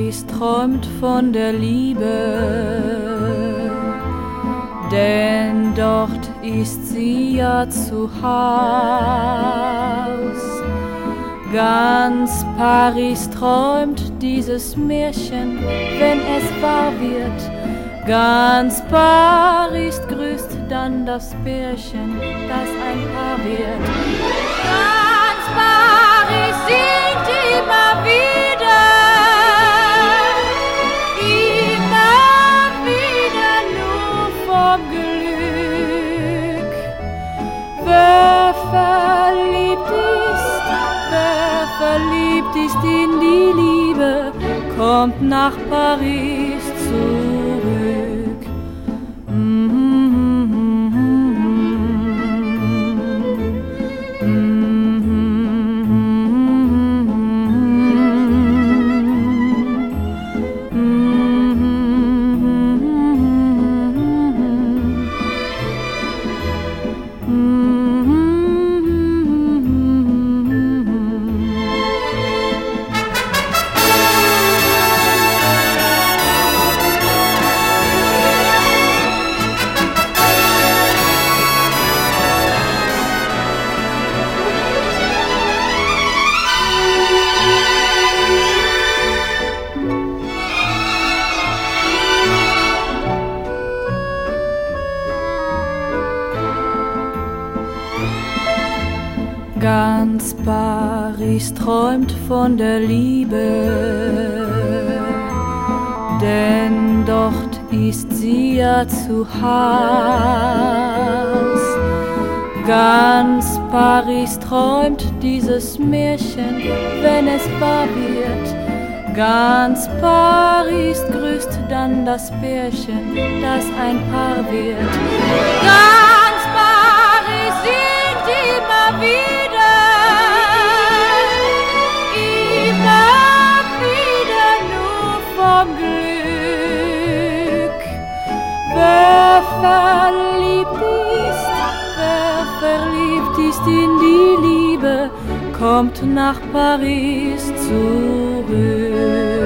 Paris träumt von der Liebe, denn dort ist sie ja zu Haus. Ganz Paris träumt dieses Märchen, wenn es wahr wird. Ganz Paris grüßt dann das Pärchen, das ein Paar wird. Ganz Paris singt immer wieder nur vom Glück. Wer verliebt ist in die Liebe, kommt nach Paris zurück. Ganz Paris träumt von der Liebe, denn dort ist sie ja zu Haus. Ganz Paris träumt dieses Märchen, wenn es wahr wird. Ganz Paris grüßt dann das Pärchen, das ein Paar wird. Ganz Paris singt immer wieder nur vom Glück. Wer verliebt ist in die Liebe, kommt nach Paris zurück.